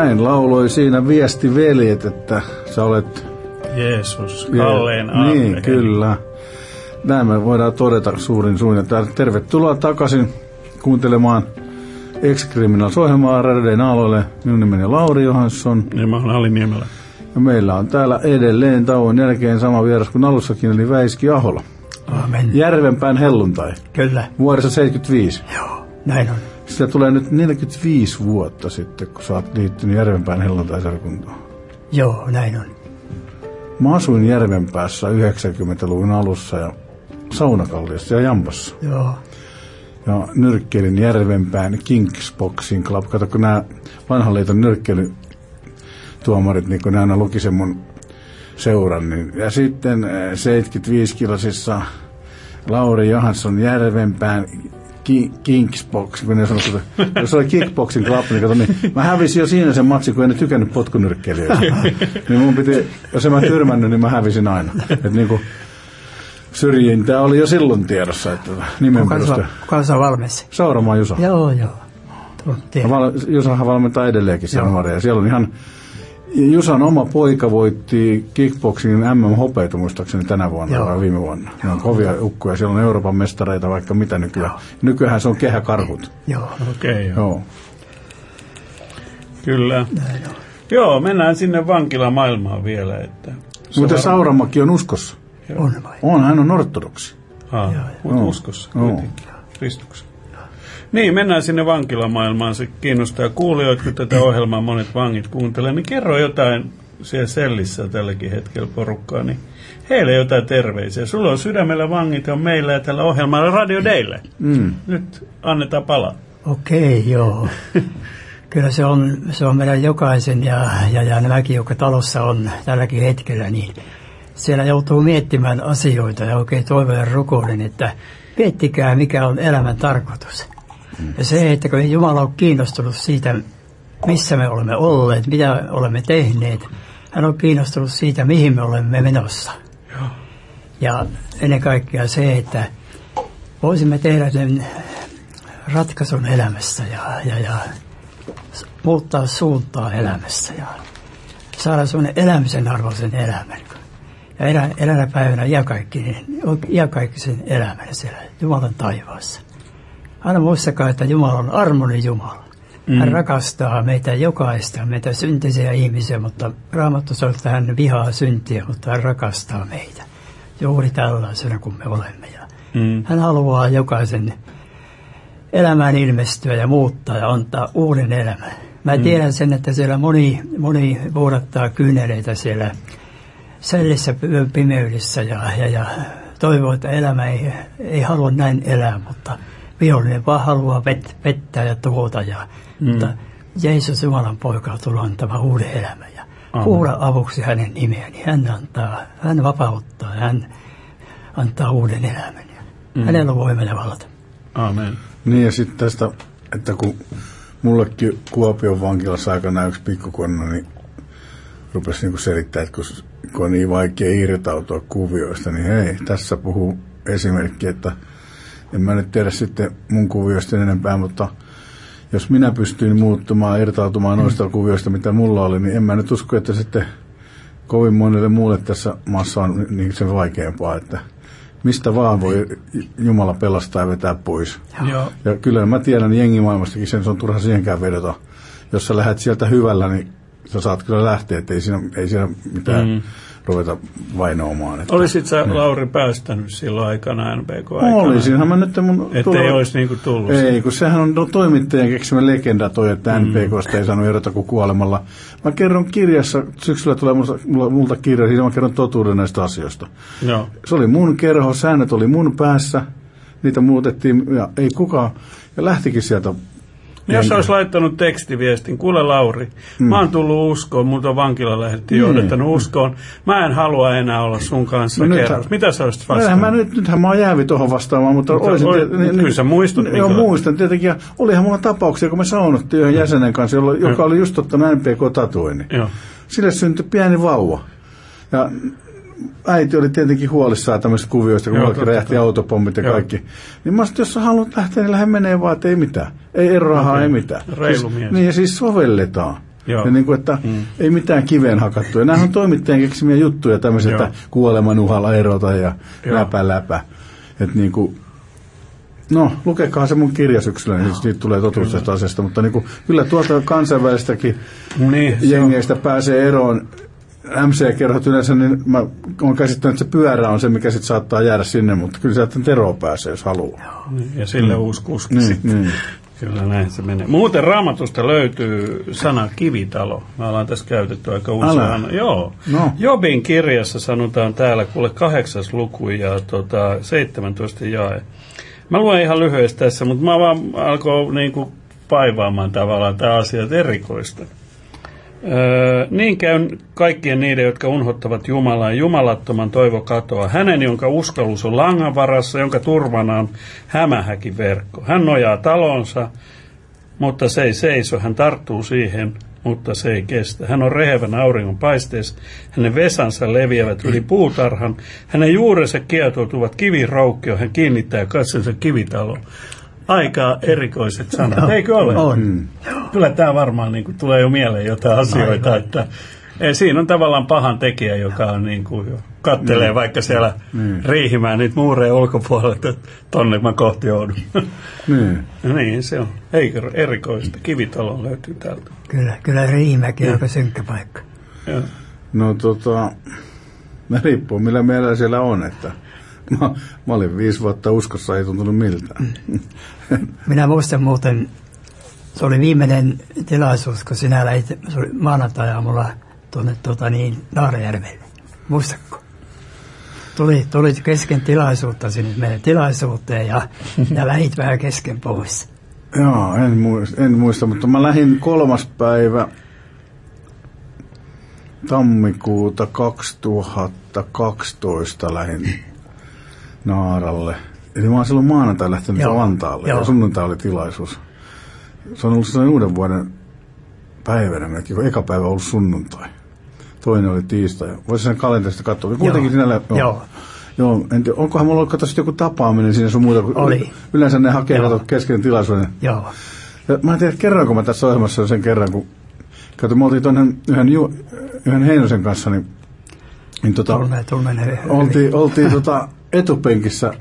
näin lauloi siinä viestiveljet, että sä olet Jeesus, kallein aarre. Niin, kyllä. Näin me voidaan todeta suurin suin. Tervetuloa takaisin kuuntelemaan Ex-Criminals-ohjelmaa Radio Naaloille. Minun nimeni on Lauri Johansson. Ja mä olen Ali Niemelä. Ja meillä on täällä edelleen tauon jälkeen sama vieras kuin alussakin, eli Väiski Ahola. Amen. Järvenpään helluntai. Kyllä. Vuodessa 75. Joo, näin on. Sitä tulee nyt 45 vuotta sitten, kun sä oot liittynyt Järvenpään helluntai-seurakuntaan. Joo, näin on. Mä asuin Järvenpäässä 90-luvun alussa ja Saunakalliossa ja Jampassa. Joo. Ja nyrkkeilin Järvenpään Kingsboxing Club. Kato, kun nämä vanhan liiton nyrkkeilytuomarit, niin kun ne aina luki sen mun seuran. Niin. Ja sitten 75-kilosissa Lauri Johansson Järvenpään Kingsboxing, kun ne sanoi, että jos oli Kickboxing Club, niin kato, niin mä hävisin jo siinä sen matsin, kun en tykännyt potkunyrkkeilijöistä. Niin mun piti, jos en mä tyrmännyt, niin mä hävisin aina. Että niinku syrjintää oli jo silloin tiedossa, että nimen perusteella. Kuka sä valmensi? Sauramaa Jusa. Joo. Jusahan valmentaa edelleenkin siellä nuoria. Siellä on ihan, Jusan oma poika voitti kickboxingin MM-hopeita muistaakseni tänä vuonna tai viime vuonna. Ne on kovia ukkuja. Siellä on Euroopan mestareita vaikka mitä nykyään. Nykyään se on kehäkarhut. Joo. Okei, joo. Kyllä. Joo, mennään sinne vankilamaailmaan vielä. Mutta Sauramäki on uskossa. On vai? On, hän on ortodoksi. Mutta uskossa kuitenkin. Kristuksen. Niin, mennään sinne vankilamaailmaan. Se kiinnostaa kuulijoita, kun tätä ohjelmaa monet vangit kuuntelee. Niin kerro jotain siellä sellissä tälläkin hetkellä porukkaa. Niin heille jotain terveisiä. Sulla on Sydämellä vangit, on meillä ja tällä ohjelmalla Radio Daylle. Nyt annetaan palaa. Okei, joo. Kyllä se on meidän jokaisen ja nämäkin, jotka talossa on tälläkin hetkellä, niin siellä joutuu miettimään asioita ja oikein toivon ja rukoilen, että miettikää, mikä on elämän tarkoitus. Ja se, että kun Jumala on kiinnostunut siitä, missä me olemme olleet, mitä olemme tehneet, hän on kiinnostunut siitä, mihin me olemme menossa. Ja ennen kaikkea se, että voisimme tehdä sen ratkaisun elämässä ja muuttaa suuntaa elämässä ja saada sellainen elämisen arvoisen elämän. Ja eräänä päivänä iankaikkisen elämän siellä Jumalan taivaassa. Aina muistakaa, että Jumala on armollinen Jumala. Hän rakastaa meitä jokaista, meitä syntisiä ihmisiä, mutta Raamattu sanoo, että hän vihaa syntiä, mutta hän rakastaa meitä. Juuri tällaisena kuin me olemme. Ja hän haluaa jokaisen elämään ilmestyä ja muuttaa ja antaa uuden elämän. Mä tiedän sen, että siellä moni vuodattaa kyyneleitä siellä sellissä pimeydessä ja toivoo, että elämä ei halua näin elää, mutta vihollinen vaan haluaa pettää ja tuhota. Mutta Jeesus Jumalan poika tulee antamaan uuden elämän ja kuulla avuksi hänen nimeään, niin hän vapauttaa, hän antaa uuden elämän. Hänellä on voima ja valta. Amen. Niin ja sitten tästä, että kun mullekin Kuopion vankilassa aikana yksi pikkukonna, niin rupesi niinku selittää, että kun on niin vaikea irtautua kuvioista, niin hei, tässä puhuu esimerkki, että en mä nyt tiedä sitten mun kuvioista enempää, mutta jos minä pystyin muuttumaan, irtautumaan noista kuvioista, mitä mulla oli, niin en mä nyt usko, että sitten kovin monelle muulle tässä maassa on niin se vaikeampaa, että mistä vaan voi Jumala pelastaa ja vetää pois. Ja kyllä mä tiedän jengimaailmastakin sen, se on turha siihenkään vedota. Jos sä lähdet sieltä hyvällä, niin sä saat kyllä lähteä, että ei siinä mitään ruveta vainoamaan. Olisit sä, Lauri, päästänyt silloin aikana NPK-aikana? Olisinhan mä nyt mun... Että ei olisi niinku tullut. Ei, kun sehän on toimittajan keksimä legenda toi, että NPK:sta ei saanut erota kuin kuolemalla. Mä kerron kirjassa, syksyllä tulee multa kirja, siinä mä kerron totuuden näistä asioista. Joo. Se oli mun kerho, säännöt oli mun päässä, niitä muutettiin ja ei kukaan, ja lähtikin sieltä. Jos olisi laittanut tekstiviestin, kuule Lauri, mä oon tullut uskoon, multa on vankila lähdettiin johdattanut uskoon, mä en halua enää olla sun kanssa kerros. Mitä sä olisit vastannut? Nythän mä oon jäävi tuohon vastaamaan, mutta kyllä sä muistut. Joo, muistan tietenkin, ja olihan mulla tapauksia, kun me saunottiin yhden jäsenen kanssa, joka oli just ottanut NPK-tatuoinnin. Sille syntyi pieni vauva. Ja äiti oli tietenkin huolissaan tämmöisistä kuvioista, kun mullakin räjähti autopommit ja kaikki. Niin mä sanoin, jos sä haluat lähteä, niin lähde menee vaan, että ei mitään. Ei rahaa, ei mitään. Reilu mies. Niin ja siis sovelletaan. Ja niin kuin, että ei mitään kiveen hakattuja. Nämä on toimittajan keksimiä juttuja, tämmöisiä, että kuoleman uhalla erota ja läpä. Että niin kuin, no, lukekaa se mun kirjasyksyllä, niin siitä tulee totuus tästä asiasta, mutta niin kuin, kyllä tuolta kansainvälistäkin jengeistä pääsee eroon. MC-kerhot yleensä, niin mä oon käsittänyt, että se pyörä on se, mikä sitten saattaa jäädä sinne, mutta kyllä sieltä eroon pääsee, jos haluaa. Ja sille uusi kuski sitten. Kyllä näin se menee. Muuten Raamatusta löytyy sana kivitalo. Mä ollaan tässä käytetty aika usein. Joo. No. Jobin kirjassa sanotaan täällä, kuule 8. luku ja 17 jae. Mä luen ihan lyhyesti tässä, mutta mä vaan alkoi niinku paivaamaan tavallaan tämä asia erikoista. Niin käy kaikkien niiden, jotka unhottavat Jumalaa, jumalattoman toivo katoa. Hänen, jonka uskallus on langan varassa, jonka turvana on hämähäkin verkko. Hän nojaa talonsa, mutta se ei seiso. Hän tarttuu siihen, mutta se ei kestä. Hän on rehevän auringon paisteessa. Hänen vesansa leviävät yli puutarhan. Hänen juurensa kietoutuvat kiviroukkioon. Hän kiinnittää katsensa kivitaloon. Aika erikoiset sanat, eikö ole? On. Kyllä tämä varmaan niin kuin, tulee jo mieleen jotain asioita, että siinä on tavallaan pahan tekijä, joka on niin kuin, kattelee vaikka siellä riihimään niitä muureja ulkopuolella, että tonne mä kohti joudun. Niin se on. Eikö erikoista? Kivitalo löytyy täältä. Kyllä Riihimäki on aika synkkä paikka. No riippuu millä meillä siellä on, että mä olin 5 vuotta uskossa, ei tuntunut miltään. Minä muistan muuten, se oli viimeinen tilaisuus, kun sinä lähit, se oli maanantai-aamulla tuonne Naarajärvelle. Muistatko? Tulit kesken tilaisuutta sinne meidän tilaisuuteen ja lähit vähän kesken pois. Joo, en muista, mutta mä lähdin 3. päivä tammikuuta 2012 lähdin Naaralle. Eli mä oon silloin maanantai lähtenyt Vantaalle ja sunnuntai oli tilaisuus. Se on ollut sellainen uuden vuoden päivänä, että eka päivä on ollut sunnuntai. Toinen oli tiistai. Voisi sen kalenterista katsoa. Kuitenkin sinällä... Joo, en tiedä, onkohan mulla ollut joku tapaaminen siinä sun muuta. Oli. Yleensä ne hakee kesken tilaisuuden. Joo. Ja mä en tiedä, kerroinko mä tässä ohjelmassa sen kerran, kun me oltiin tuonne yhden Heinosen kanssa, niin oltiin etupenkissä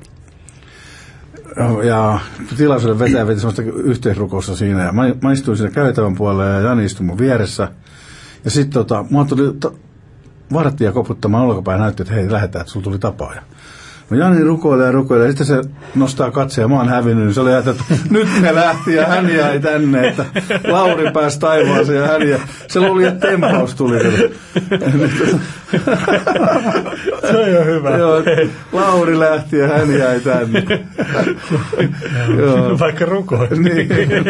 ja tilaisuuden vetäjä veti semmoista yhteisrukousta siinä ja mä istuin siinä käytävän puolella ja Jani istui mun vieressä ja sitten mua tuli vartija koputtamaan olkapäin ja näytti, että hei lähdetään, että sulla tuli tapaaja. No Jani rukoilee ja sitten se nostaa katse ja mä oon hävinnyt, niin se oli ajatellut, että nyt ne lähti ja hän jäi tänne, että Lauri pääsi taivaaseen ja hän jäi. Se luuli, että tempaus tuli. Se on jo hyvä. Joo, Lauri lähti ja hän jäi tänne. Joo. Vaikka rukoili. Niin.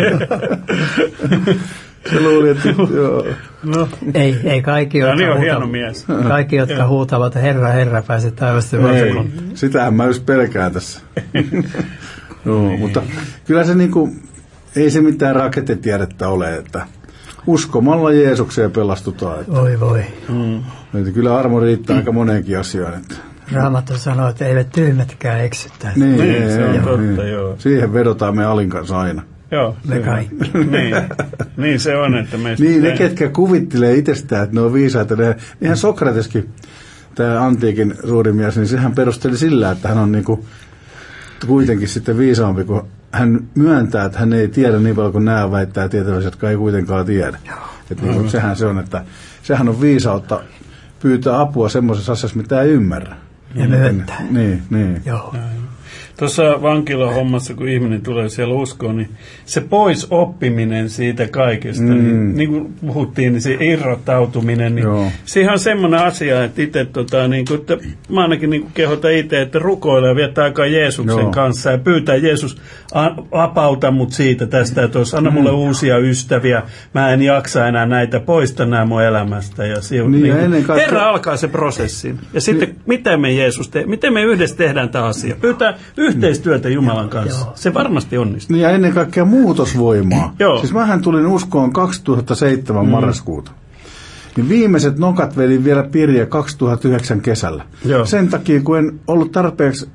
Se luuli, että joo. No. Ei kaikki, jotka huutavat Herra, pääse taivasta valtakunnan. Sitähän mä just pelkään tässä. No, mutta kyllä se niinku, ei se mitään raketetiedettä ole, että uskomalla Jeesukseen pelastutaan. Että, voi. Että kyllä armo riittää aika moneenkin asiaan. Että. Raamattu sanoo, että eivät tyhmätkään eksyttäisi. Niin, se on totta, joo. Siihen vedotaan me Alin kanssa aina. Joo, me kaikki. Niin se on, että meistä... Niin, ne ketkä kuvittelee itsestään, että ne on viisaita. Ihan Sokrateskin, tämä antiikin suuri mies, niin sehän perusteli sillä, että hän on niinku kuitenkin sitten viisaampi, kun hän myöntää, että hän ei tiedä niin paljon kuin nämä väittää tietävänsä, jotka ei kuitenkaan tiedä. Että niin, sehän se on, että sehän on viisautta pyytää apua semmoisessa asiassa, mitä ei ymmärrä. Ja myöntää. Niin. Joo. Tuossa vankilahommassa, kun ihminen tulee siellä uskoon, niin se pois oppiminen siitä kaikesta, niin kuin puhuttiin, niin se irrottautuminen, niin siihen on semmoinen asia, että itse, että mä ainakin niin kuin kehotan itse, että rukoilee ja viettää aikaa Jeesuksen kanssa ja pyytää Jeesus, vapauta mut siitä tästä, että anna mulle uusia ystäviä, mä en jaksa enää näitä, poista nämä mun elämästä. Ja Herra alkaa se prosessin. Ja sitten, miten me Jeesus miten me yhdessä tehdään tämä asia? Pyytää yhteistyötä Jumalan kanssa. Se varmasti onnistuu. Ja ennen kaikkea muutosvoimaa. Siis mähän tulin uskoon 2007 marraskuuta. Niin viimeiset nokat vedin vielä pirjaa 2009 kesällä. Sen takia, kun en ollut tarpeeksi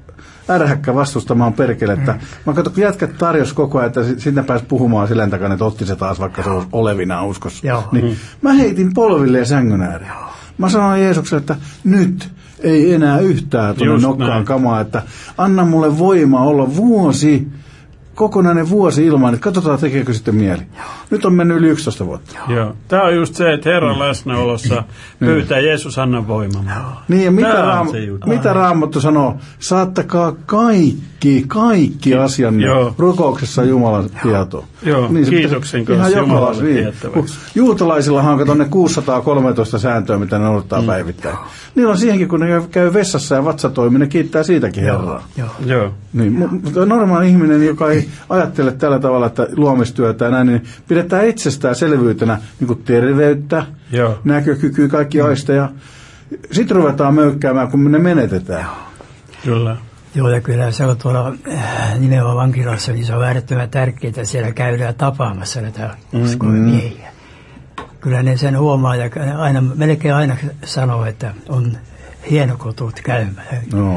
ärhäkkä vastustamaan perkelettä. Mä katson, kun jätkät tarjosi koko ajan, että sitten pääsi puhumaan silleen takana, että otti se taas, vaikka se olisi olevinaan uskossa. Niin mä heitin polvilleen sängyn ääreen. Mä sanoin Jeesukselle, että nyt ei enää yhtään tuonne nokkaan kamaa, että anna mulle voimaa olla kokonainen vuosi ilman, että katsotaan tekeekö sitten mieli. Nyt on mennyt yli 11 vuotta. Joo. Tämä on just se, että Herran läsnäolossa pyytää Jeesus anna voimaa. Niin, ja mitä Raamattu sanoo? Saattakaa kaikki asianne rukouksessa Jumalan tietoon. Joo, niin kiitoksen kanssa Jumalalle tiettäväksi. Juutalaisillahan on ne 613 sääntöä, mitä ne noudattaa päivittäin. Niillä on siihenkin, kun ne käy vessassa ja vatsa toimii, ne kiittää siitäkin Herraa. Joo. Niin, normaali ihminen, joka ei ajattele tällä tavalla, että luomistyötä ja näin, niin pidetään itsestäänselvyytenä niin kuin terveyttä, näkökykyä, kaikki aisteja. Sitten ruvetaan möykkäämään, kun ne menetetään. Kyllä. Joo, ja kyllä se on tuolla nimenomaan vankilassa, niin se on äärettömän tärkeää, että siellä käydään tapaamassa näitä uskoja miehiä. Kyllä ne sen huomaa ja melkein aina sanoo, että on hieno, kun tulet käymään.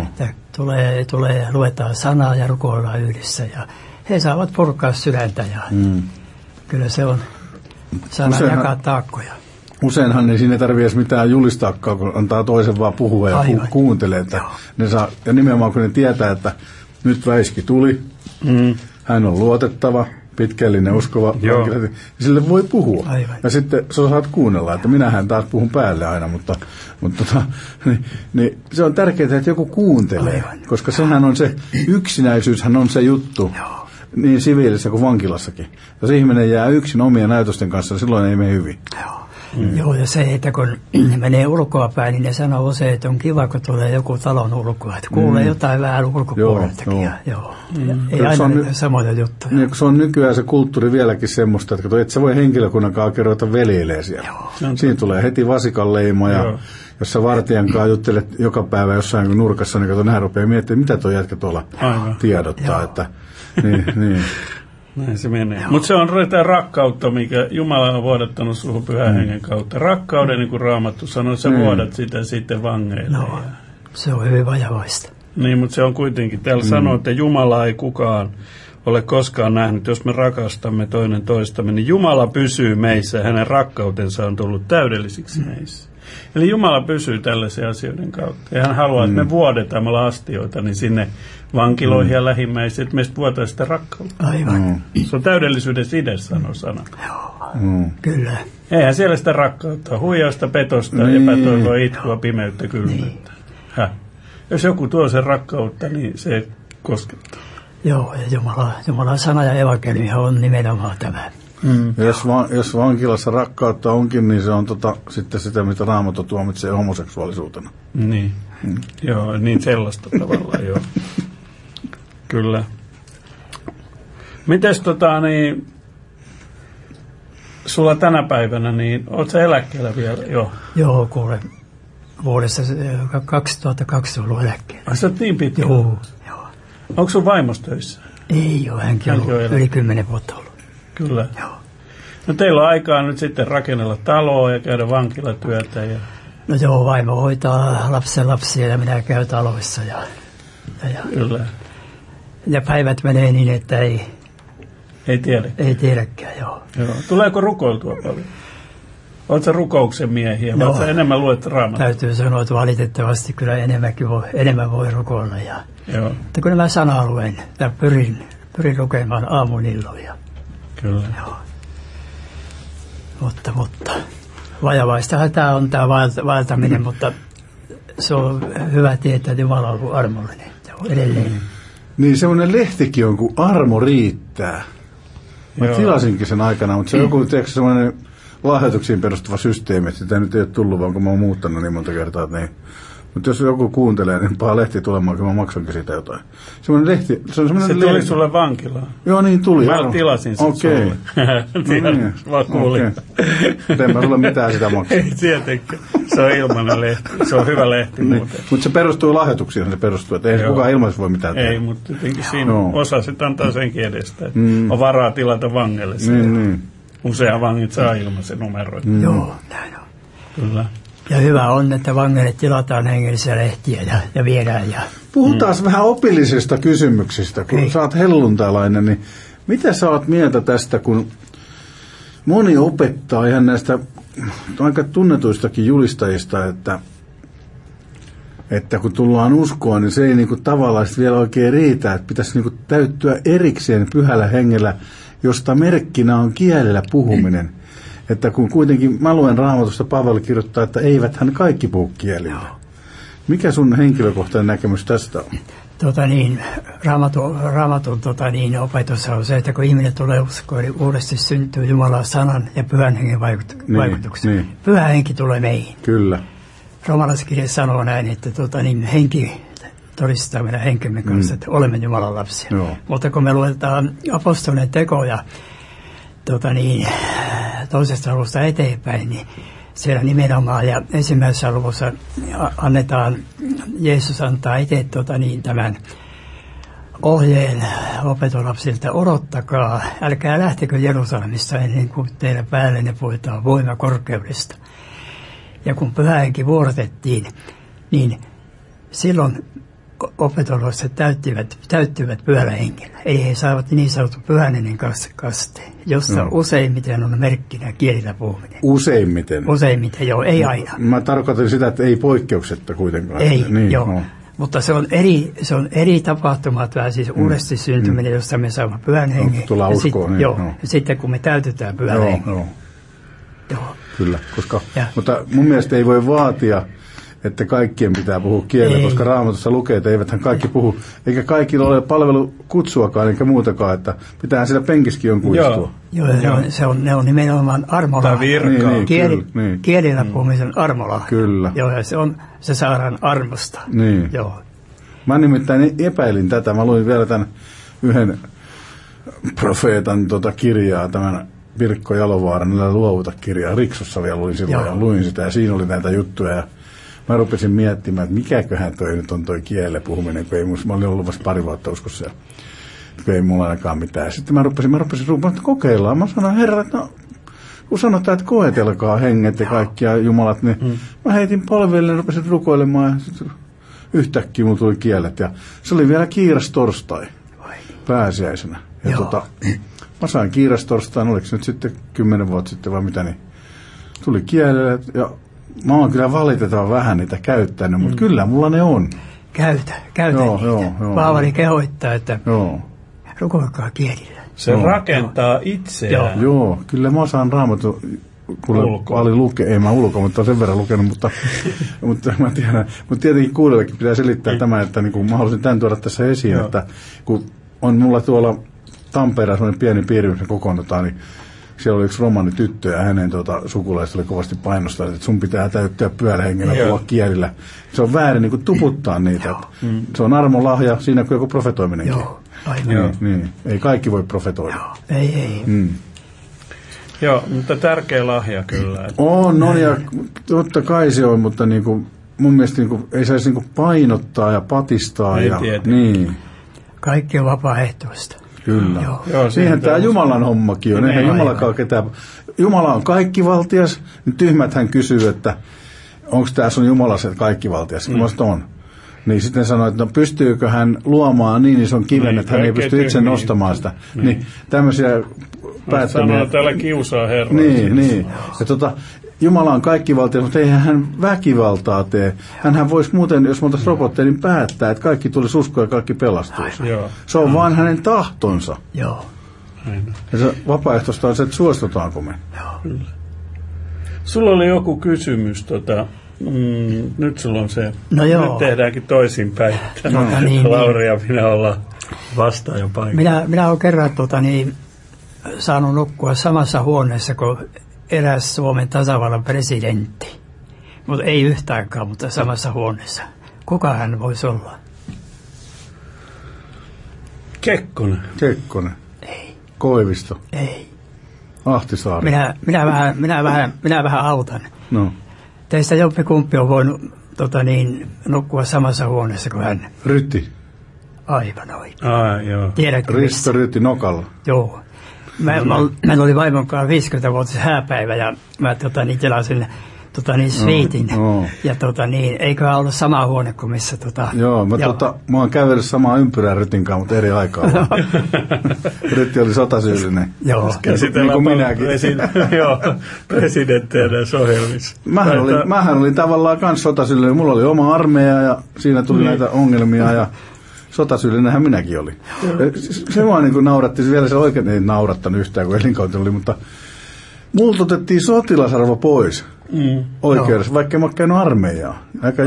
Luetaan sanaa ja rukoillaan yhdessä ja he saavat purkaa sydäntä ja kyllä se on sana jakaa taakkoja. Useinhan ei siinä tarvitse mitään julistaakaan, kun antaa toisen vaan puhua ja kuuntelee. Että ne saa, ja nimenomaan kun ne tietää, että nyt väiski tuli, hän on luotettava, pitkällinen, uskova, niin sille voi puhua. Aivan. Ja sitten sä saat kuunnella, että minähän taas puhun päälle aina, mutta niin se on tärkeää, että joku kuuntelee, koska sehän on se, yksinäisyyshän on se juttu. Niin siviilissä kuin vankilassakin. Jos ihminen jää yksin omien näytösten kanssa, silloin ei mene hyvin. Joo, ja se, että kun menee ulkoapäin, niin ne sanoo usein, että on kiva, kun tulee joku talon ulkoa, että kuulee jotain vähän ulkopuoleltakin. Ei aina samoja juttuja. Niin, se on nykyään se kulttuuri vieläkin semmoista, että et sä voi henkilökunnan kanssa kerrota veljeilee siellä. Siinä tulee heti vasikanleima ja jos sä vartijan kanssa juttelet joka päivä jossain nurkassa, niin kato, nämä rupeaa miettimään, mitä tuo jätkä tuolla tiedottaa. Että, niin. Näin se menee. Mutta se on tämä rakkautta, mikä Jumala on vuodattanut suhun Pyhän Hengen kautta. Rakkauden, niin kuin Raamattu sanoo, sä vuodat sitä sitten vangeille. Se on hyvin vajavaista. Niin, mutta se on kuitenkin. Täällä sanoo, että Jumala ei kukaan ole koskaan nähnyt. Jos me rakastamme toinen toistamme, niin Jumala pysyy meissä ja hänen rakkautensa on tullut täydellisiksi meissä. Eli Jumala pysyy tällaisen asioiden kautta. Ja hän haluaa, että me vuodetaan astioita niin sinne vankiloihin ja lähimmäisiin, että meistä vuotaa sitä rakkautta. Aivan. Se on täydellisyyden side, sanoo sana. Kyllä. Eihän siellä sitä rakkautta, huijausta, petosta, epätoivoa, itkua, pimeyttä, kylmyyttä. Jos joku tuo sen rakkautta, niin se koskettaa. Joo, ja Jumalan sana ja evankeliumi on nimenomaan tämä. Jos vankilassa rakkautta onkin, niin se on sitten sitä, mitä Raamattu tuomitsee homoseksuaalisuutena. Niin. Joo, niin sellaista tavallaan, joo. Kyllä. Mites sulla tänä päivänä, niin oot sä eläkkeellä vielä? Joo, kuule. Vuodessa 2002 ollut eläkkeellä. Sä oot niin pitkä? Joo. Onko sun vaimos töissä? Ei ole, hänkin on ollut yli 10 vuotta ollut. Kyllä. Joo. No teillä on aikaa nyt sitten rakennella taloa ja käydä vankilatyötä. No joo, vaimo hoitaa lapsia ja minä käyn taloissa. Kyllä. Ja päivät menee niin, että ei tiedäkään, joo. Tuleeko rukoiltua paljon? Oletko sä rukouksen miehiä? No, oletko enemmän luet Raamattua? Täytyy sanoa, että valitettavasti kyllä enemmän voi rukoilla. Mutta kun mä sanaa luen, pyrin lukemaan aamun illoja. Kyllä. Joo. Mutta vajavaistahan tämä on tämä vaeltaminen, mutta se on hyvä tietää, että Jumala on ollut armollinen edelleen. Niin semmoinen lehtikin on, kun armo riittää. Mä tilasinkin sen aikana, mutta se on joku semmoinen lahjoituksiin perustuva systeemi, että sitä nyt ei ole tullut, vaan kun mä oon muuttanut niin monta kertaa, että niin. Mutta jos joku kuuntelee, niin paha lehti tulemaan, kun mä maksankin siitä jotain. Semmoinen lehti, se tuli sulle vankilaan. Joo, niin tuli. Mä tilasin sen sulle. Tiedän, mä kuulin. En mä sulle mitään sitä maksaa. Ei tietenkään. Se on ilmainen lehti. Se on hyvä lehti muuten. Mutta se perustuu lahjoituksiin, että ei kukaan ilmaisesti voi mitään tehdä. Ei, mutta jotenkin siinä osa sitten antaa senkin edestä, että on varaa tilata vangelle. Usea vangit saa ilmaisen numeroita. Joo, näin on. Kyllä. Ja hyvä on, että vangeille tilataan hengellisiä lehtiä ja viedään. Ja Puhutaan vähän opillisista kysymyksistä. Kun sä oot helluntailainen, niin mitä sä oot mieltä tästä, kun moni opettaa ihan näistä aika tunnetuistakin julistajista, että kun tullaan uskoon, niin se ei niinku tavallaan vielä oikein riitä, että pitäisi niinku täyttyä erikseen pyhällä hengellä, josta merkkinä on kielellä puhuminen. Että kun kuitenkin mä luen Raamatusta, Paavali kirjoittaa, että eivät hän kaikki puhu kielillä. Mikä sun henkilökohtainen näkemys tästä on? Raamatun opetus on se, että kun ihminen tulee uskoon, niin uudesti syntyy Jumalan sanan ja pyhän hengen vaikutuksen. Niin. Pyhä henki tulee meihin. Kyllä. Roomalaiskirja sanoo näin, että henki todistaa meidän henkemme kanssa, että olemme Jumalan lapsia. Joo. Mutta kun me luetaan apostolien tekoja toisesta luvusta eteenpäin, niin siellä nimenomaan ja ensimmäisessä luvussa Jeesus antaa itse tämän ohjeen opetuslapsilta, odottakaa, älkää lähtekö Jerusalemista ennen kuin teidän päällenne puhutaan voima korkeudesta. Ja kun pyhä henki vuorotettiin, niin silloin opetuslapset täyttyivät pyhällä hengellä. Eli he saavat niin sanottu pyhän hengen kasteen, jossa useimmiten on merkkinä kielillä puhuminen. Useimmiten? Useimmiten, joo, ei aina. Mä tarkoitan sitä, että ei poikkeuksetta kuitenkaan. Ei, niin, joo. No. Mutta se on eri tapahtumat, vähän siis uudesti syntyminen, josta me saamme pyhän hengen. Tullaan uskoon. Niin, ja sitten kun me täytetään pyhän hengen. Joo. Kyllä, mutta mun mielestä ei voi vaatia, että kaikkien pitää puhua kielellä, koska Raamatussa lukee, että eiväthän kaikki puhu, eikä kaikilla ole palvelukutsuakaan eikä muutakaan, että pitää siellä penkiskin jonkun istua. Joo, ne on nimenomaan armola. Tai virkaa. Kielillä puhumisen armola. Kyllä. Joo, ja se saadaan armosta. Niin. Joo. Mä nimittäin epäilin tätä, mä luin vielä tämän yhden profeetan kirjaa, tämän Pirkko Jalovaaran luovuta kirjaa, Riksussa vielä luin silloin ja luin sitä ja siinä oli näitä juttuja ja mä rupesin miettimään, että mikäköhän toi nyt on toi kielellä puhuminen, kun mä olin ollut vasta pari vuotta uskossa ja kun ei mulla ainakaan mitään. Sitten mä rupesin että kokeillaan. Mä sanoin, herra, että kun sanotaan, että koetelkaa henget ja kaikki ja jumalat, niin mä heitin polville ja rupesin rukoilemaan ja yhtäkkiä mulla tuli kielet ja se oli vielä kiirastorstai pääsiäisenä. Ja mä sain kiirastorstain, oliko se nyt sitten 10 vuotta sitten vai mitä, niin tuli kielelle ja mä oon kyllä valitettavan vähän niitä käyttänyt, mutta kyllä mulla ne on. Käytä niitä. Paavali kehoittaa, että rukoilkaa kielillä. Se rakentaa itseään. Joo, kyllä mä osaan Raamatun, ei mä ulkoa, mutta sen verran lukenut, mutta mä tiedän. Mutta tietenkin kuulijoillekin pitää selittää tämä, että niin mä haluaisin tämän tuoda tässä esiin, että kun on mulla tuolla Tampereella sellainen pieni piiri, missä kokoonnutaan, niin siellä oli yksi romanityttö ja hänen sukulaiset oli kovasti painostanut, että sun pitää täyttää pyhällä hengellä puhua kielillä. Se on väärin niin kuin tuputtaa niitä. Se on armolahja siinä kuin joku profetoiminenkin. Joo, aivan. Niin. Ei kaikki voi profetoida. Ei. Joo, mutta tärkeä lahja kyllä. On ja totta kai se on, mutta niin kuin, mun mielestä niin kuin, ei saisi niin kuin painottaa ja patistaa. Niin. Kaikki on vapaaehtoista. Kyllä. Siihen tämä Jumalan hommakin on. Eihän Jumalakaan ketään. Jumala on kaikkivaltias. Nyt tyhmäthän kysyy, että onko tämä sun Jumala se kaikkivaltias? Kun on. Niin sitten sanoo, että no, pystyykö hän luomaan niin ison kiven, että hän ei pysty itse nostamaan sitä. Niin tämmöisiä päättämiä. Sanoo, täällä kiusaa Herra. Niin. Ja Jumala on kaikkivaltias, mutta eihän hän väkivaltaa tee. Hänhän voisi muuten, jos me oltaisiin robotteja, niin päättää, että kaikki tulisi uskoa ja kaikki pelastuisi. Se on vain hänen tahtonsa. Joo. Ja se vapaaehtoista on se, että suostutaanko me. Joo. Sulla oli joku kysymys, nyt sulla on se. No joo. Nyt tehdäänkin toisinpäin. Lauri ja minä ollaan vastaajan paikalla. Minä olen kerran saanut nukkua samassa huoneessa kuin eräs Suomen tasavallan presidentti. Mutta ei yhtäänkään, mutta samassa huoneessa. Kuka hän voisi olla? Kekkonen. Ei. Koivisto. Ei. Ahtisaari. Minä vähän autan. No. Teistä jompikumpi on voinut nukkua samassa huoneessa kuin hän. Ryti. Aivan oikein. Joo. Tiedätkö Risto Ryti Nokalla. Joo. Meillä oli vaimon kanssa 50-vuotias hääpäivä ja mä tilasin sviitin. Ja eiköhän ollut sama huone kuin missä Joo, mä oon kävellyt samaa ympyrää Rytin kanssa, mutta eri aikaa. Rytti oli sotasyyllinen. Joo. Niin kuin minäkin. Presidenttejä näissä ohjelmissa. Mähän olin tavallaan kans sotasyyllinen. Mulla oli oma armeija ja siinä tuli näitä ongelmia ja sotasyllinenhän minäkin oli. Se vaan niin kuin nauratti, vielä se oikein ei naurattanut yhtään, kun elinkautinen oli, mutta multa otettiin sotilasarvo pois oikeudessa, vaikka en ole käynyt armeijaa.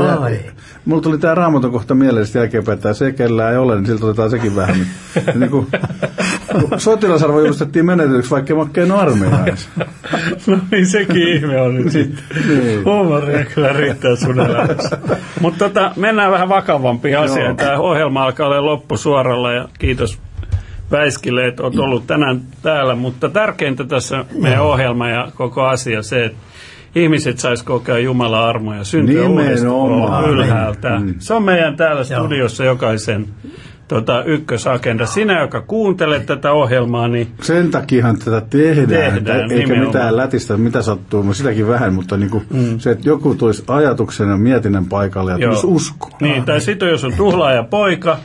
Mulla tuli tämä Raamatun kohta mieleen jälkeenpäin, että se kellään ei ole, niin siltä otetaan sekin vähän. Niin kuin, sotilasarvo julistettiin menetetyksi, vaikka en ole käynyt armeijaa. No niin, sekin ihme on nyt sitten. Huumoria kyllä riittää sun elämässä. Mutta mennään vähän vakavampiin asiaan. Tämä ohjelma alkaa olla loppusuoralla ja kiitos Väiskille, että olet ollut tänään täällä. Mutta tärkeintä tässä meidän ohjelma ja koko asia se, että ihmiset sais kokea Jumalan armoja syntyä uudestaan ylhäältä. Se on meidän täällä studiossa jokaisen ykkösagenda. Sinä, joka kuuntelet tätä ohjelmaa, niin sen takiahan tätä tehdään eikä mitään lätistä, mitä sattuu, sitäkin vähän, mutta niin kuin se, että joku tulisi ajatuksen ja mietinnän paikalle ja tulisi uskoa. Niin, tai sitten jos on tuhlaaja poika,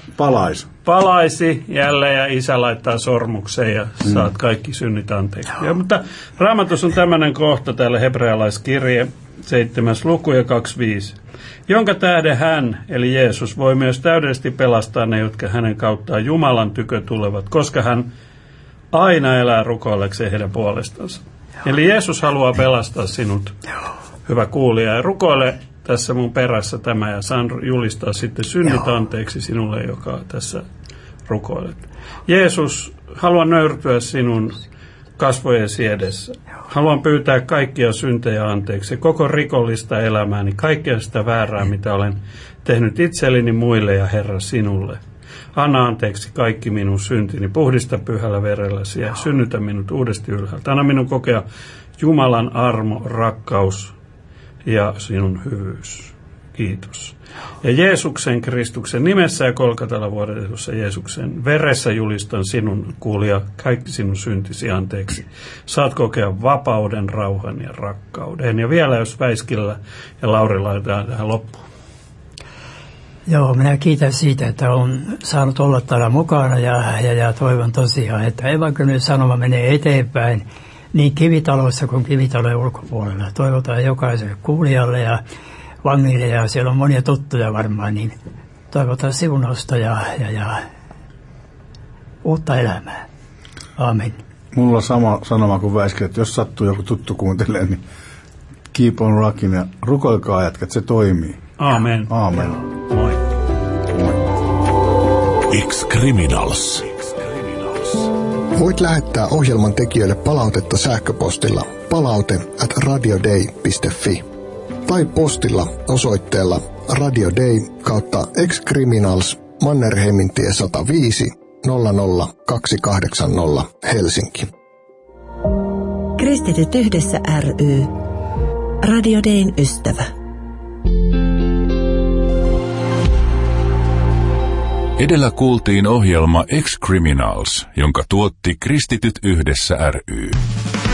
palaisi jälleen ja isä laittaa sormukseen ja saat kaikki synnit anteeksi. Mutta Raamatussa on tämmöinen kohta täällä hebrealaiskirje 7. luku ja 25. Jonka tähden hän, eli Jeesus, voi myös täydellisesti pelastaa ne, jotka hänen kauttaan Jumalan tykö tulevat, koska hän aina elää rukoilekseen heidän puolestansa. Eli Jeesus haluaa pelastaa sinut, hyvä kuulija, ja rukoile tässä mun perässä tämä, ja saan julistaa sitten synnit anteeksi sinulle, joka tässä rukoilet. Jeesus, haluan nöyrtyä sinun kasvojesi edessä. Haluan pyytää kaikkia syntejä anteeksi, koko rikollista elämääni, kaikkea sitä väärää, mitä olen tehnyt itselleni, muille ja Herra sinulle. Anna anteeksi kaikki minun syntini, puhdista pyhällä verelläsi ja synnytä minut uudesti ylhäältä. Anna minun kokea Jumalan armo, rakkaus ja sinun hyvyys. Kiitos. Ja Jeesuksen Kristuksen nimessä ja Kolkatalla vuodetussa Jeesuksen veressä julistan sinun, kuulija, kaikki sinun syntisi anteeksi. Saat kokea vapauden, rauhan ja rakkauden. Ja vielä jos Väiskillä ja Lauri laitetaan tähän loppuun. Joo, minä kiitän siitä, että olen saanut olla täällä mukana ja toivon tosiaan, että evankeliumin sanoma menee eteenpäin niin kivitaloissa kuin kivitalojen ulkopuolella. Toivotaan jokaiselle kuulijalle ja vangille, ja siellä on monia tuttuja varmaan, niin toivotaan siunausta ja uutta elämää. Aamen. Mulla on sama sanoma kuin Väiskö, että jos sattuu joku tuttu kuuntelee, niin keep on rocking ja rukoilkaa jätkä, että se toimii. Aamen. Aamen. Moi. Ex-Criminals. Voit lähettää ohjelman tekijöille palautetta sähköpostilla palaute@radiodei.fi tai postilla osoitteella Radio Day / Ex-Criminals, Mannerheimintie 105 00280 Helsinki. Kristityt yhdessä ry. Radio Dayn ystävä. Edellä kuultiin ohjelma Ex-Criminals, jonka tuotti Kristityt yhdessä ry.